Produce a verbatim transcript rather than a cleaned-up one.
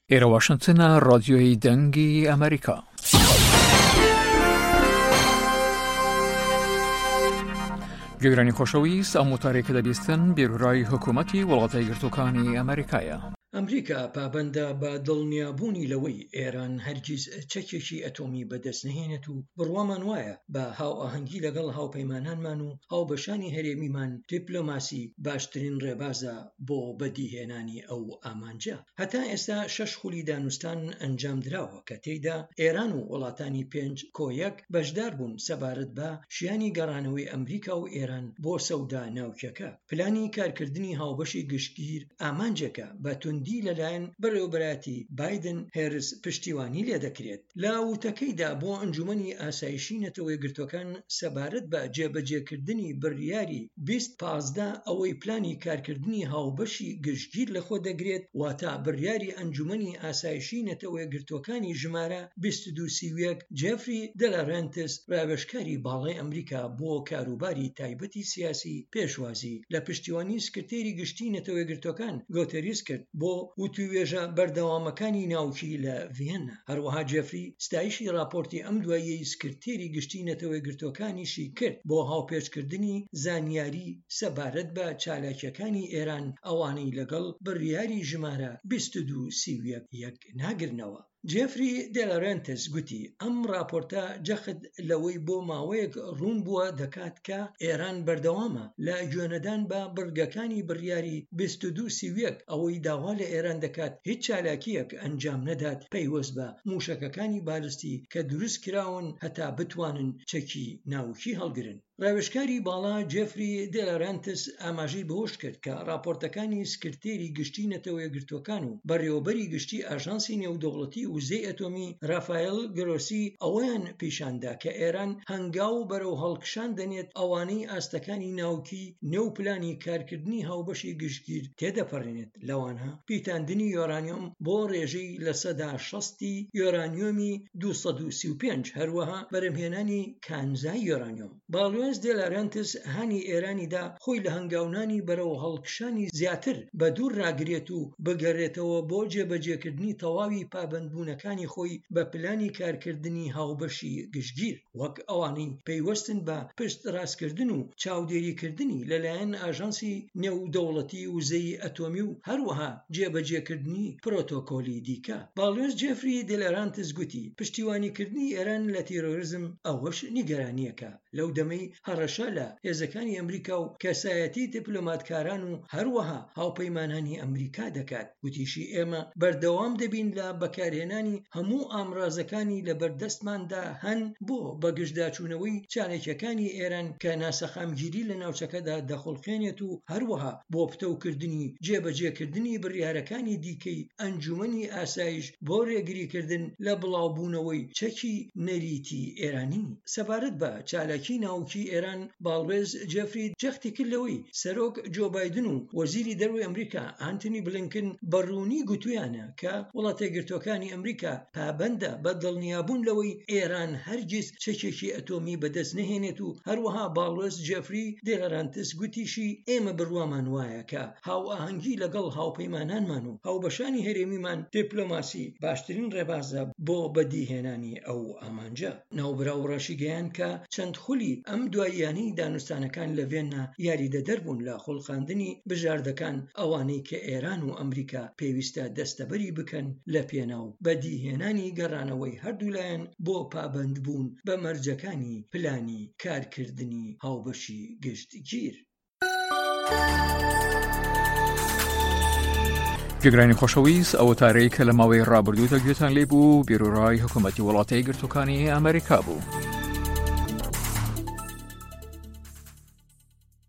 ئێرە واشنگتنە، ڕادیۆی دەنگی ئەمریکا. گوێگرانی خۆشەویست، ئەم وتارێکە دەبیستن بیرۆرای حکوومەتی وڵاتە یەکگرتووەکانی ئەمریکایە. ئەمریکا پابەندە بە دڵنیابوونی لەوەی ئێران هەرگیز چەکێکی ئەتۆمی بەدەست نەهێنێت و بڕوامان وایە بە هاو ئاهەنگی لەگەڵ هاوپەیمانانمان و هاوبەشانی هەرێمیمان دیپلۆماسی باشترین ڕێبازە بۆ بەدیهێنانی ئەو ئامانجە. هەتا ئێستا شەش خولی دانوستان ئەنجام دراوە کە تێیدا ئێران و وڵاتانی پێنج کۆ یەک بەشدار بوون سەبارەت بە شیانی گەڕانەوەی ئەمریکا و ئێران بۆ سەودا ناوچەکە. پلانی کارکردنی هاوبەشی گشتگیر ئامانجێکە بە دی لەلایەن بەڕێوەبەراتی بایدن هێرس پشتیوانی لێ دەکرێت. لە وتەکەیدا بۆ ئەنجومەنی ئاسایشی نەتەوە یەکگرتووەکان سەبارەت بە جێبەجێکردنی بڕیاری بیست پانزدە ئەوەی پلانی کارکردنی هاوبەشی گشتگیر لەخۆ دەگرێت، واتە بڕیاری ئەنجومەنی ئاسایشی نەتەوە یەکگرتووەکانی ژمارە بیست و دوو سی و یەک جێفری دەلارەنتس، ڕاوێژکاری باڵای ئەمریکا بۆ کاروباری تایبەتی سیاسی پێشوازی لە پشتیوانی سکرتێری گشتی نەتەوە یەکگرتووەکان گۆتەریس کرد بۆ وتوێژە بەردەوامەکانی ناوچی لە ڤیێنە. هەروەها جێفری ستایشی راپۆرتی ئەم دواییەی سکرتێری گشتی نەتەوە یەکگرتووەکانیشی کرد بۆ هاوپێچکردنی زانیاری سەبارەت بە چالاکیەکانی ئێران ئەوانەی لەگەڵ بڕیاری ژمارە بیست و دوو سی و یەک ناگرنەوە. جێفری دێلارەنتس گوتی ئەم راپۆرتە جەخت لەوەی بۆ ماوەیەک ڕوون بووە دەکات کە ئێران بەردەوامە لە گوێنەدان بە بڕگەکانی بڕیاری بیست و دوو سی و یەک، ئەوەی داوا لە ئێران دەکات هیچ چالاکیەک ئەنجام نەدات پەیوەست بە موشەکەکانی بالستی کە دروست کراون هەتا بتوانن چەکی ناوکی هەڵگرن. ڕاوێژکاری باڵا جێفری دێلارەنتس ئاماژەی بەهۆش کرد کە راپۆرتەکانی سکرتێری گشتی نەتەوە یەکگرتووەکان و بەڕێوەبەری گشتی ئاژانسی نێودەوڵەتی وزەی ئەتۆمی رافایل گرۆسی ئەوەیان پیشاندا کە ئێران هەنگاو بەرەو هەڵکشان دەنێت ئەوانەی ئاستەکانی ناوکی نێو پلانی کارکردنی هاوبەشی گشتگیر تێدەپەڕێنێت، لەوانها پیتاندنی یۆرانیۆم بۆ ڕێژەی لە سەدا شەستی یۆرانیۆمی دووسەد و سی و پێنج، هەروەها بەرهەمهێنانی کانزای یۆرانیۆم. باڵوێنس دێلارەنتس هانی ئێرانیدا خۆی لە هەنگاونانی بەرەو هەڵکشانی زیاتر بە دوور ڕاگرێت و بگەڕێتەوە بۆ جێبەجێکردنی تەواوی پابەندبوونەکانی خۆی بە پلانی کارکردنی هاوبەشی گشتگیر، وەک ئەوانەی پەیوەستن بە پشت ڕاستکردن و چاودێریکردنی لەلایەن ئاژانسی نێودەوڵەتی وزەی ئەتۆمی و هەروەها جێبەجێکردنی پرۆتۆکۆلی دیکە. باڵوێنس جێفری دێلارەنتس گوتی پشتیوانیکردنی ئێران لە تیرۆریزم ئەوەش نیگەرانیەکە. لەو دەمەی هەڕەشە لە هێزەکانی ئەمریکا و کەسایەتی دیپلۆماتکاران و هەروەها هاوپەیمانانی ئەمریکا دەکات. گوتیشی ئێمە بەردەوام دەبین لە بەکارهێنانی هەموو ئامڕازەکانی لە بەردەستماندا هەن بۆ بەگشتداچوونەوەی چالێکیەکانی ئێران کە ناسەخامگیری لە ناوچەکەدا دەخڵخێنێت و هەروەها بۆ پتەوکردنی جێبەجێکردنی بڕیارەکانی دیکەی ئەنجومەنی ئاسایش بۆ ڕێگریکردن لە بڵاوبوونەوەی چەکی نەریتی ئێرانی. سەبارەت بە چالاکی ناوکی ئێران، باڵوێز جێفری جەختی کرد لەوەی سەرۆک جۆ بایدن و وەزیری دەروی ئەمریکا ئانتۆنی بلینکن بەڕوونی گوتویانە کە وڵاتە یەکگرتووەکانی ئەمریکا پابەندە بە دڵنیابوون لەوەی ئێران هەرگیز چەکێکی ئەتۆمی بەدەست نەهێنێت و هەروەها باڵوێز جێفری دێلارەنتس گوتیشی ئێمە بڕوامان وایە کە هاو ئاهەنگی لەگەڵ هاوپەیمانانمان و هاوبەشانی هەرێمیمان دیپلۆماسی باشترین ڕێبازە بۆ بەدیهێنانی ئەو ئامانجە. ناوبراو ڕەشی گەیان کە چەند خولی ئەم دواییانەی دانوستانەکان لە ڤێننا یاریدەدەر بوون لە خوڵقاندنی بژاردەکان ئەوانەی کە ئێران و ئەمریکا پێویستە دەستەبەری بکەن لە پێناو بەدیهێنانی گەڕانەوەی هەردوولایەن بۆ پابەندبوون بە مەرجەکانی پلانی کارکردنی هاوبەشی گشتگیر. گوێگرانی خۆشەویست، ئەو وتارەی کە لە ماوەی ڕابردوودا گوێتان لێبوو بیرۆرای حکوومەتی وڵاتە یەکگرتووەکانی ئەمریکا بوو.